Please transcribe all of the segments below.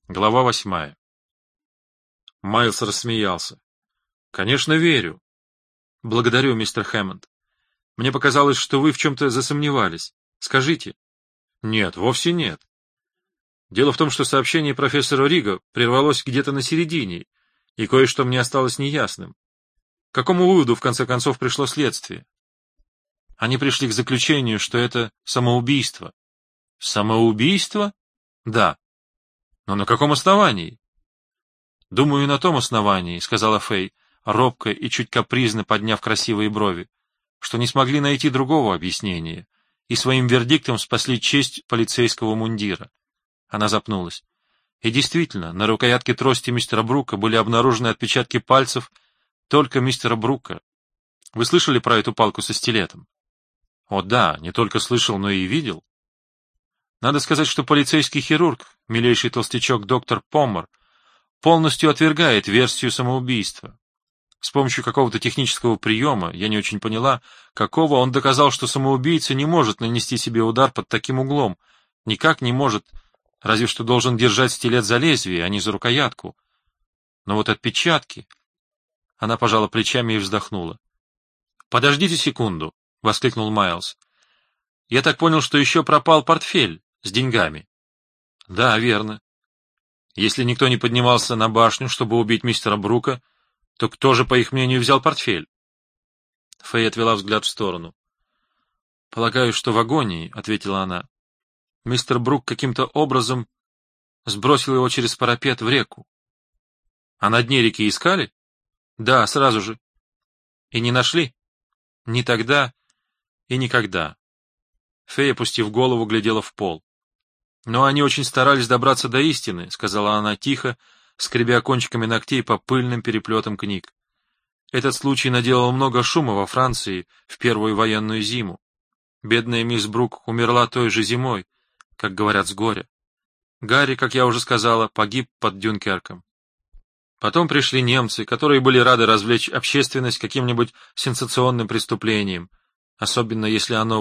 Глава 8. Майлз рассмеялся. «Конечно, верю. Благодарю, мистер Хэммонд. Мне показалось, что вы в чем-то засомневались. Скажите». «Нет, вовсе нет. Дело в том, что сообщение профессора Рига прервалось где-то на середине, и кое-что мне осталось неясным. К какому выводу, в конце концов, пришло следствие? Они пришли к заключению, что это самоубийство». «Самоубийство?» «Да. Но на каком основании?» «Думаю, на том основании», — сказала Фэй, робко и чуть капризно подняв красивые брови, что не смогли найти другого объяснения, и своим вердиктом спасли честь полицейского мундира. Она запнулась. И действительно, на рукоятке трости мистера Брука были обнаружены отпечатки пальцев только мистера Брука. Вы слышали про эту палку со стилетом? О да, не только слышал, но и видел. Надо сказать, что полицейский хирург, милейший толстячок доктор Поммер, полностью отвергает версию самоубийства. С помощью какого-то технического приема, я не очень поняла, какого, он доказал, что самоубийца не может нанести себе удар под таким углом, никак не может, разве что должен держать стилет за лезвие, а не за рукоятку. Но вот отпечатки... Она пожала плечами и вздохнула. «Подождите секунду», — воскликнул Майлз. «Я так понял, что еще пропал портфель с деньгами». «Да, верно. Если никто не поднимался на башню, чтобы убить мистера Брука, то кто же, по их мнению, взял портфель?» Фэй отвела взгляд в сторону. «Полагаю, что в агонии», — ответила она. «Мистер Брук каким-то образом сбросил его через парапет в реку». «А на дне реки искали?» «Да, сразу же». «И не нашли?» «Ни тогда и никогда». Фэй, опустив голову, глядела в пол. «Но они очень старались добраться до истины», — сказала она тихо, скребя кончиками ногтей по пыльным переплетам книг. «Этот случай наделал много шума во Франции в первую военную зиму. Бедная мисс Брук умерла той же зимой, как говорят, с горя. Гарри, как я уже сказала, погиб под Дюнкерком. Потом пришли немцы, которые были рады развлечь общественность каким-нибудь сенсационным преступлением, особенно если оно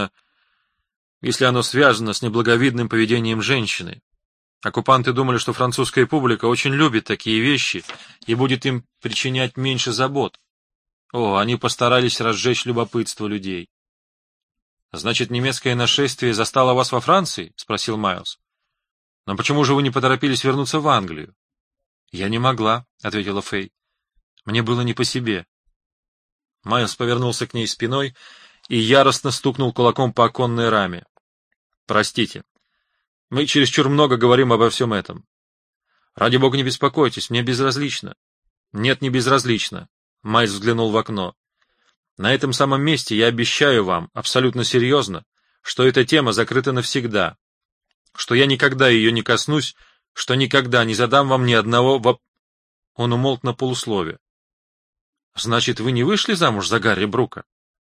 связано с неблаговидным поведением женщины. Оккупанты думали, что французская публика очень любит такие вещи и будет им причинять меньше забот. О, они постарались разжечь любопытство людей». «Значит, немецкое нашествие застало вас во Франции?» — спросил Майлз. «Но почему же вы не поторопились вернуться в Англию?» «Я не могла», — ответила Фэй. «Мне было не по себе». Майлз повернулся к ней спиной и яростно стукнул кулаком по оконной раме. «Простите. Мы чересчур много говорим обо всем этом. Ради бога, не беспокойтесь, мне безразлично». «Нет, не безразлично», — Майлз взглянул в окно. «На этом самом месте я обещаю вам, абсолютно серьезно, что эта тема закрыта навсегда, что я никогда ее не коснусь, что никогда не задам вам ни одного Он умолк на полуслове. «Значит, вы не вышли замуж за Гарри Брука?»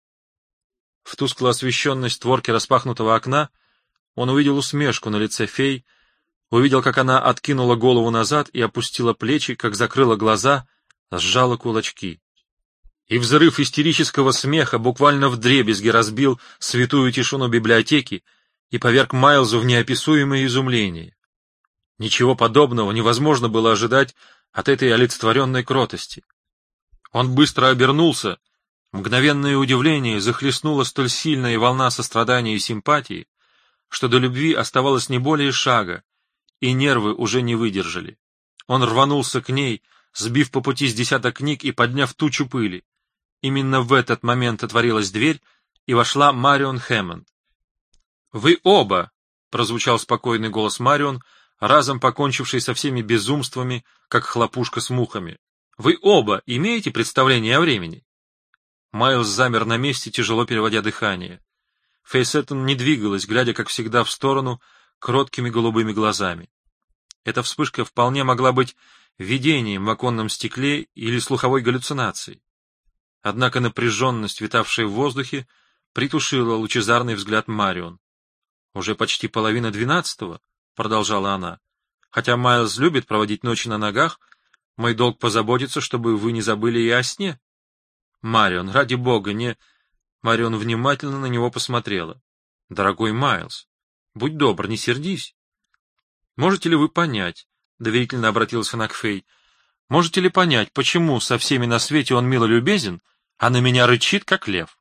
В тускло освещенной створке распахнутого окна он увидел усмешку на лице Фэй, увидел, как она откинула голову назад и опустила плечи, как закрыла глаза, сжала кулачки. И взрыв истерического смеха буквально вдребезги разбил святую тишину библиотеки и поверг Майлзу в неописуемое изумление. Ничего подобного невозможно было ожидать от этой олицетворенной кротости. Он быстро обернулся, мгновенное удивление захлестнула столь сильная волна сострадания и симпатии, что до любви оставалось не более шага, и нервы уже не выдержали. Он рванулся к ней, сбив по пути с десяток книг и подняв тучу пыли. Именно в этот момент отворилась дверь, и вошла Марион Хэммонд. «Вы оба!» — прозвучал спокойный голос Марион, разом покончивший со всеми безумствами, как хлопушка с мухами. «Вы оба имеете представление о времени?» Майлз замер на месте, тяжело переводя дыхание. Фэй Сеттон не двигалась, глядя, как всегда, в сторону, кроткими голубыми глазами. Эта вспышка вполне могла быть видением в оконном стекле или слуховой галлюцинацией. Однако напряженность, витавшая в воздухе, притушила лучезарный взгляд Марион. «Уже почти 11:30, — продолжала она. — Хотя Майлз любит проводить ночи на ногах, мой долг позаботиться, чтобы вы не забыли и о сне. Марион, ради бога, не... Марион внимательно на него посмотрела. — Дорогой Майлз, будь добр, не сердись. Можете ли вы понять, доверительно обратилась она к Фэй, — можете ли понять, почему со всеми на свете он мило любезен, а на меня рычит, как лев?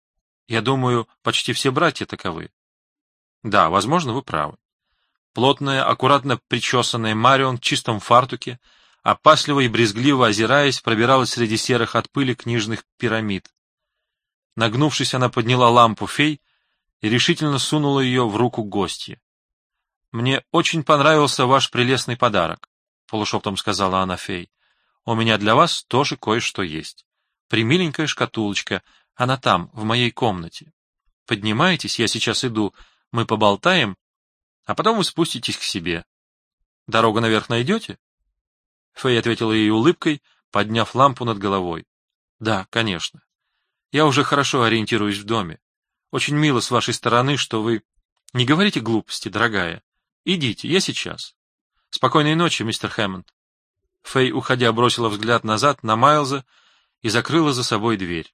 Я думаю, почти все братья таковы. Да, возможно, вы правы. Плотная, аккуратно причесанная Марион в чистом фартуке, опасливо и брезгливо озираясь, пробиралась среди серых от пыли книжных пирамид. Нагнувшись, она подняла лампу Фэй и решительно сунула ее в руку гостье. — Мне очень понравился ваш прелестный подарок, — полушептом сказала она Фэй. — У меня для вас тоже кое-что есть. Примиленькая шкатулочка, она там, в моей комнате. Поднимайтесь, я сейчас иду, мы поболтаем, а потом вы спуститесь к себе. Дорогу наверх найдете? Фэй ответила ей улыбкой, подняв лампу над головой. — Да, конечно. Я уже хорошо ориентируюсь в доме. Очень мило с вашей стороны, что вы... Не говорите глупости, дорогая. Идите, я сейчас. Спокойной ночи, мистер Хэммонд. Фэй, уходя, бросила взгляд назад на Майлза и закрыла за собой дверь.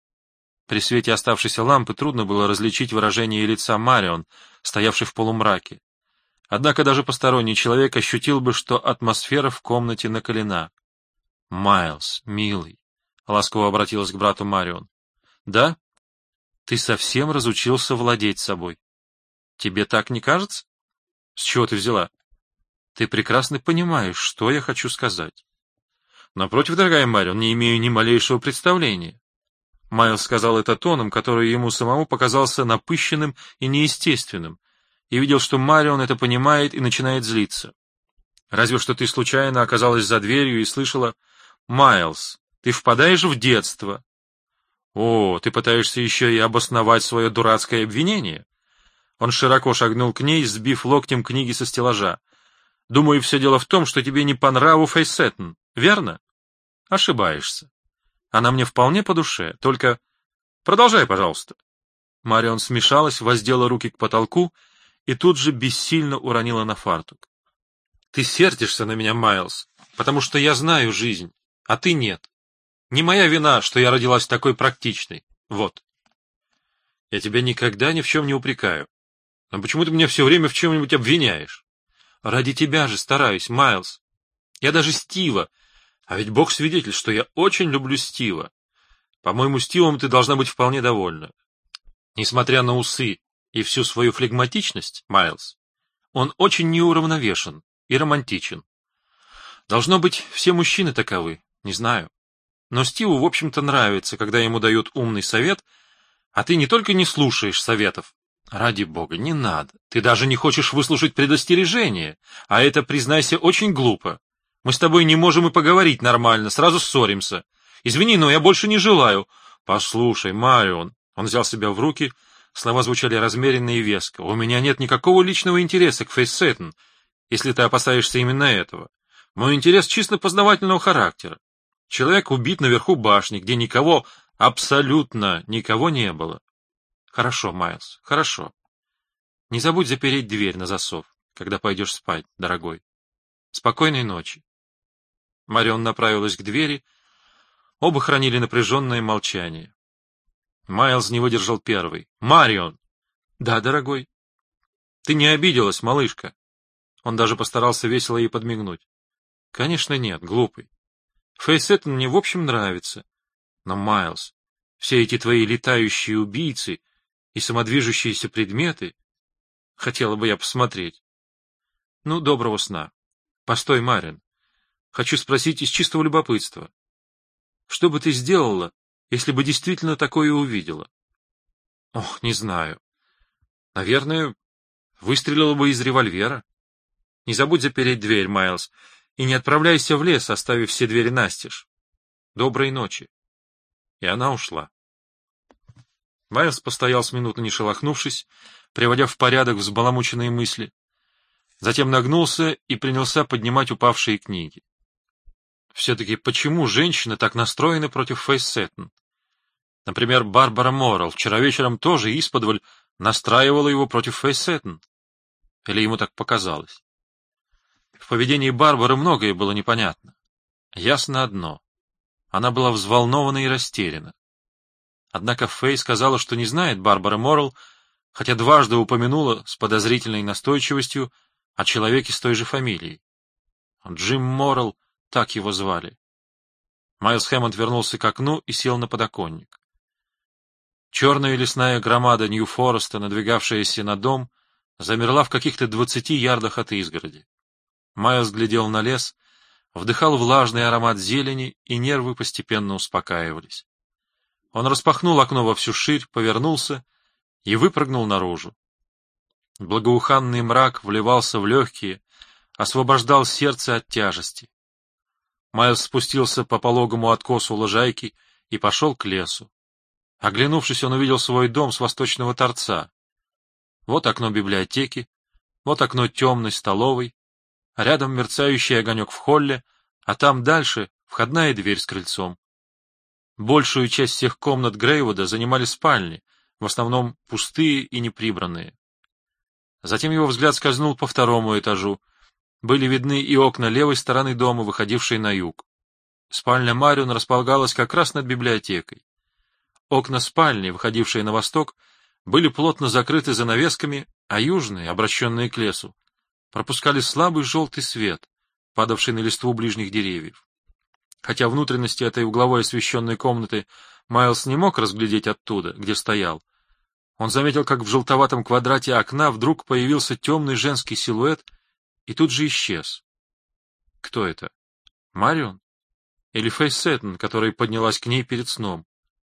При свете оставшейся лампы трудно было различить выражение лица Марион, стоявшей в полумраке. Однако даже посторонний человек ощутил бы, что атмосфера в комнате накалена. — Майлз, милый, — ласково обратилась к брату Марион. — Да? Ты совсем разучился владеть собой. Тебе так не кажется? С чего ты взяла? Ты прекрасно понимаешь, что я хочу сказать. Напротив, дорогая Марион, не имею ни малейшего представления. Майлз сказал это тоном, который ему самому показался напыщенным и неестественным, и видел, что Марион это понимает и начинает злиться. Разве что ты случайно оказалась за дверью и слышала: «Майлз, ты впадаешь в детство». О, ты пытаешься еще и обосновать свое дурацкое обвинение? Он широко шагнул к ней, сбив локтем книги со стеллажа. Думаю, все дело в том, что тебе не по нраву Фэй Сеттон, верно? Ошибаешься. Она мне вполне по душе, только... Продолжай, пожалуйста. Марион смешалась, воздела руки к потолку и тут же бессильно уронила на фартук. Ты сердишься на меня, Майлз, потому что я знаю жизнь, а ты нет. Не моя вина, что я родилась такой практичной. Вот. Я тебя никогда ни в чем не упрекаю. Но почему ты меня все время в чем-нибудь обвиняешь? Ради тебя же стараюсь, Майлз. Я даже Стива. А ведь Бог свидетель, что я очень люблю Стива. По-моему, Стивом ты должна быть вполне довольна. Несмотря на усы и всю свою флегматичность, Майлз, он очень неуравновешен и романтичен. Должно быть, все мужчины таковы, не знаю. Но Стиву, в общем-то, нравится, когда ему дают умный совет, а ты не только не слушаешь советов. Ради бога, не надо. Ты даже не хочешь выслушать предостережение, а это, признайся, очень глупо. Мы с тобой не можем и поговорить нормально, сразу ссоримся. Извини, но я больше не желаю. Послушай, Марион. Он взял себя в руки, слова звучали размеренно и веско. У меня нет никакого личного интереса к Фэй Сеттон, если ты опасаешься именно этого. Мой интерес чисто познавательного характера. Человек убит наверху башни, где никого, абсолютно никого не было. Хорошо, Майлз, хорошо. Не забудь запереть дверь на засов, когда пойдешь спать, дорогой. Спокойной ночи. Марион направилась к двери. Оба хранили напряженное молчание. Майлз не выдержал первый. Марион! Да, дорогой. Ты не обиделась, малышка? Он даже постарался весело ей подмигнуть. Конечно, нет, глупый. Фэй Сеттон мне в общем нравится. Но, Майлз, все эти твои летающие убийцы и самодвижущиеся предметы... Хотела бы я посмотреть. Ну, доброго сна. Постой, Марион. Хочу спросить из чистого любопытства. Что бы ты сделала, если бы действительно такое увидела? Ох, не знаю. Наверное, выстрелила бы из револьвера. Не забудь запереть дверь, Майлз, и не отправляйся в лес, оставив все двери настежь. Доброй ночи. И она ушла. Майлз постоял с минуты, не шелохнувшись, приводя в порядок взбаламученные мысли. Затем нагнулся и принялся поднимать упавшие книги. Все-таки почему женщины так настроены против Фэй Сеттон? Например, Барбара Моррелл вчера вечером тоже исподволь настраивала его против Фэй Сеттон. Или ему так показалось? В поведении Барбары многое было непонятно. Ясно одно. Она была взволнована и растеряна. Однако Фэй сказала, что не знает Барбары Моррелл, хотя дважды упомянула с подозрительной настойчивостью о человеке с той же фамилией. Джим Моррелл, так его звали. Майлз Хэммонд вернулся к окну и сел на подоконник. Черная лесная громада Нью-Фореста, надвигавшаяся на дом, замерла в каких-то 20 ярдах от изгороди. Майлз глядел на лес, вдыхал влажный аромат зелени, и нервы постепенно успокаивались. Он распахнул окно во всю ширь, повернулся и выпрыгнул наружу. Благоуханный мрак вливался в легкие, освобождал сердце от тяжести. Майлз спустился по пологому откосу лужайки и пошел к лесу. Оглянувшись, он увидел свой дом с восточного торца. Вот окно библиотеки, вот окно темной столовой, рядом мерцающий огонек в холле, а там дальше входная дверь с крыльцом. Большую часть всех комнат Грейвуда занимали спальни, в основном пустые и неприбранные. Затем его взгляд скользнул по второму этажу. Были видны и окна левой стороны дома, выходившие на юг. Спальня Марион располагалась как раз над библиотекой. Окна спальни, выходившие на восток, были плотно закрыты занавесками, а южные, обращенные к лесу, пропускали слабый желтый свет, падавший на листву ближних деревьев. Хотя внутренности этой угловой освещенной комнаты Майлз не мог разглядеть оттуда, где стоял, он заметил, как в желтоватом квадрате окна вдруг появился темный женский силуэт и тут же исчез. Кто это? Марион? Или Фейс Сэттон, которая поднялась к ней перед сном?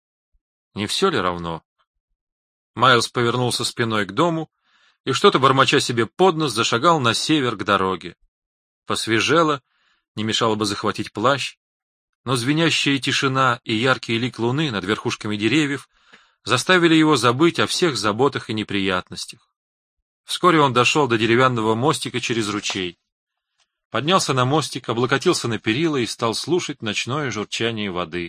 Не все ли равно? Майлз повернулся спиной к дому и, что-то бормоча себе под нос, зашагал на север к дороге. Посвежело, не мешало бы захватить плащ, но звенящая тишина и яркий лик луны над верхушками деревьев заставили его забыть о всех заботах и неприятностях. Вскоре он дошел до деревянного мостика через ручей. Поднялся на мостик, облокотился на перила и стал слушать ночное журчание воды.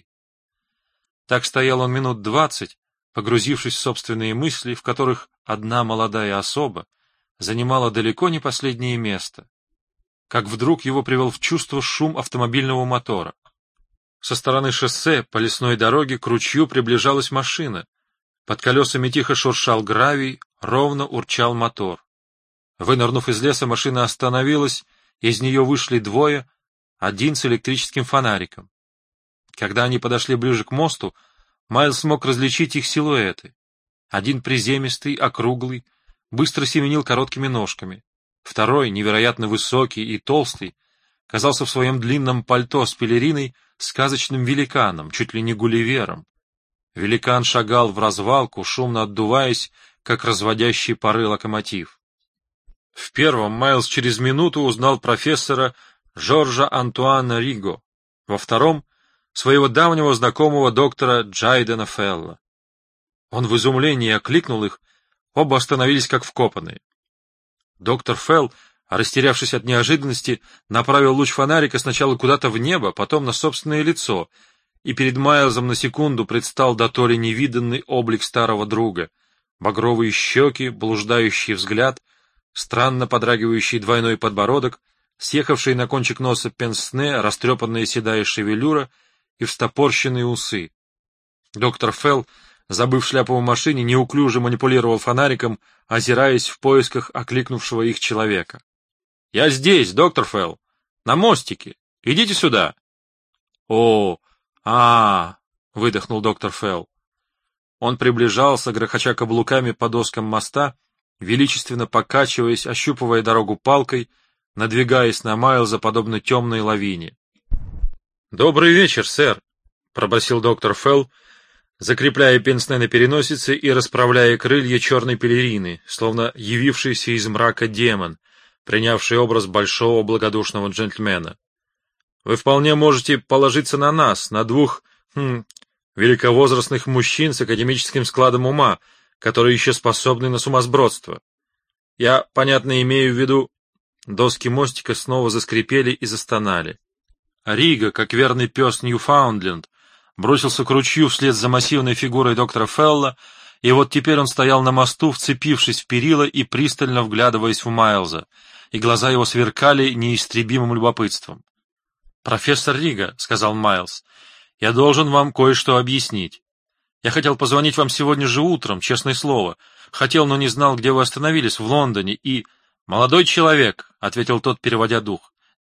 Так стоял он минут 20, погрузившись в собственные мысли, в которых одна молодая особа занимала далеко не последнее место. Как вдруг его привел в чувство шум автомобильного мотора. Со стороны шоссе по лесной дороге к ручью приближалась машина. Под колесами тихо шуршал гравий, ровно урчал мотор. Вынырнув из леса, машина остановилась, из нее вышли двое, один с электрическим фонариком. Когда они подошли ближе к мосту, Майлз смог различить их силуэты. Один приземистый, округлый, быстро семенил короткими ножками. Второй, невероятно высокий и толстый, казался в своем длинном пальто с пелериной сказочным великаном, чуть ли не Гулливером. Великан шагал вразвалку, шумно отдуваясь, как разводящий пары локомотив. В первом Майлз через минуту узнал профессора Жоржа Антуана Риго, во втором — своего давнего знакомого доктора Джайдена Фелла. Он в изумлении окликнул их, оба остановились как вкопанные. Доктор Фелл, растерявшись от неожиданности, направил луч фонарика сначала куда-то в небо, потом на собственное лицо, и перед Майлзом на секунду предстал дотоле невиданный облик старого друга: багровые щеки, блуждающий взгляд, странно подрагивающий двойной подбородок, съехавший на кончик носа пенсне, растрепанная седая шевелюра и встопорщенные усы. Доктор Фелл, забыв шляпу в машине, неуклюже манипулировал фонариком, озираясь в поисках окликнувшего их человека. — Я здесь, доктор Фелл, на мостике. Идите сюда. — выдохнул доктор Фелл. Он приближался, грохоча каблуками по доскам моста, величественно покачиваясь, ощупывая дорогу палкой, надвигаясь на Майлза подобно темной лавине. — Добрый вечер, сэр, — пробасил доктор Фелл, закрепляя пенсне на переносице и расправляя крылья черной пелерины, словно явившийся из мрака демон, принявший образ большого благодушного джентльмена. Вы вполне можете положиться на нас, на двух, великовозрастных мужчин с академическим складом ума, которые еще способны на сумасбродство. Я, понятно, имею в виду... Доски мостика снова заскрипели и застонали. Рига, как верный пес Ньюфаундленд, бросился к ручью вслед за массивной фигурой доктора Фелла, и вот теперь он стоял на мосту, вцепившись в перила и пристально вглядываясь в Майлза, и глаза его сверкали неистребимым любопытством. «Профессор Рига», — сказал Майлз, — «я должен вам кое-что объяснить. Я хотел позвонить вам сегодня же утром, честное слово. Хотел, но не знал, где вы остановились, в Лондоне, и...» «Молодой человек», — ответил тот, переводя дух, —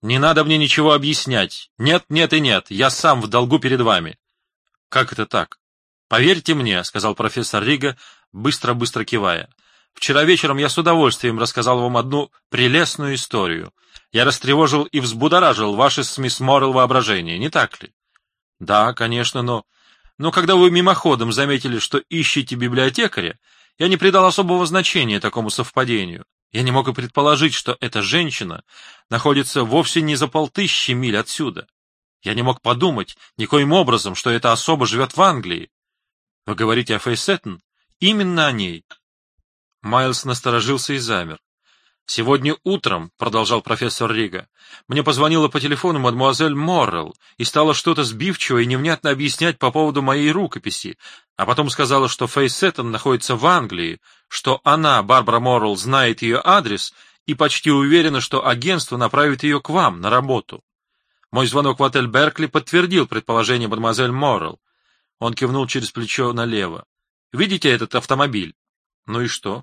Не надо мне ничего объяснять. Нет, нет и нет. Я сам в долгу перед вами. Как это так? Поверьте мне, сказал профессор Рига, быстро-быстро кивая. Вчера вечером я с удовольствием рассказал вам одну прелестную историю. Я растревожил и взбудоражил ваше с мисс Моррелл воображение, не так ли? Да, конечно, но когда вы мимоходом заметили, что ищете библиотекаря, я не придал особого значения такому совпадению. Я не мог и предположить, что эта женщина находится вовсе не за 500 миль отсюда. Я не мог подумать никоим образом, что эта особа живет в Англии. Вы говорите о Фейсеттон? Именно о ней. Майлз насторожился и замер. «Сегодня утром, — продолжал профессор Рига, — мне позвонила по телефону мадемуазель Моррелл и стала что-то сбивчиво и невнятно объяснять по поводу моей рукописи, а потом сказала, что Фейсеттон находится в Англии, что она, Барбара Моррелл, знает ее адрес и почти уверена, что агентство направит ее к вам на работу. Мой звонок в отель Беркли подтвердил предположение мадемуазель Моррелл. Он кивнул через плечо налево. Видите этот автомобиль? Ну и что?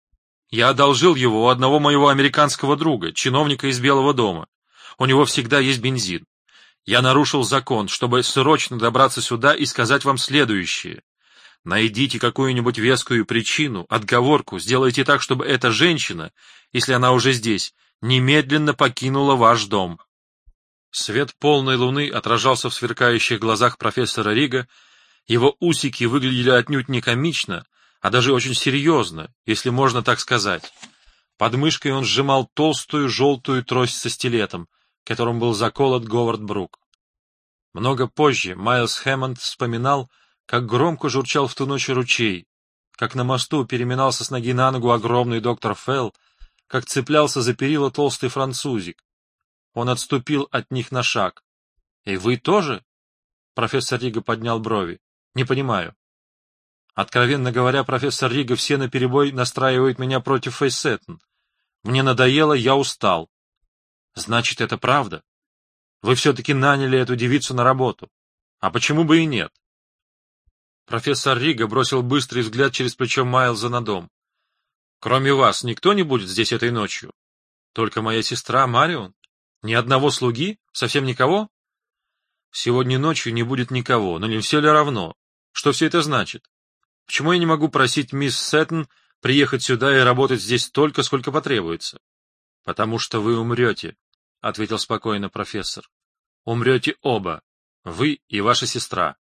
Я одолжил его у одного моего американского друга, чиновника из Белого дома. У него всегда есть бензин. Я нарушил закон, чтобы срочно добраться сюда и сказать вам следующее. Найдите какую-нибудь вескую причину, отговорку, сделайте так, чтобы эта женщина, если она уже здесь, немедленно покинула ваш дом». Свет полной луны отражался в сверкающих глазах профессора Рига, его усики выглядели отнюдь не комично, а даже очень серьезно, если можно так сказать. Под мышкой он сжимал толстую желтую трость со стилетом, которым был заколот Говард Брук. Много позже Майлз Хэммонд вспоминал, как громко журчал в ту ночь ручей, как на мосту переминался с ноги на ногу огромный доктор Фелл, как цеплялся за перила толстый французик. Он отступил от них на шаг. — И вы тоже? — профессор Рига поднял брови. — Не понимаю. Откровенно говоря, профессор Рига все наперебой настраивает меня против Фейсеттон. Мне надоело, я устал. Значит, это правда? Вы все-таки наняли эту девицу на работу. А почему бы и нет? Профессор Рига бросил быстрый взгляд через плечо Майлза на дом. Кроме вас никто не будет здесь этой ночью? Только моя сестра Марион? Ни одного слуги? Совсем никого? Сегодня ночью не будет никого, но не все ли равно? Что все это значит? Почему я не могу просить мисс Сеттон приехать сюда и работать здесь столько, сколько потребуется? — Потому что вы умрете, — ответил спокойно профессор. — Умрете оба, вы и ваша сестра.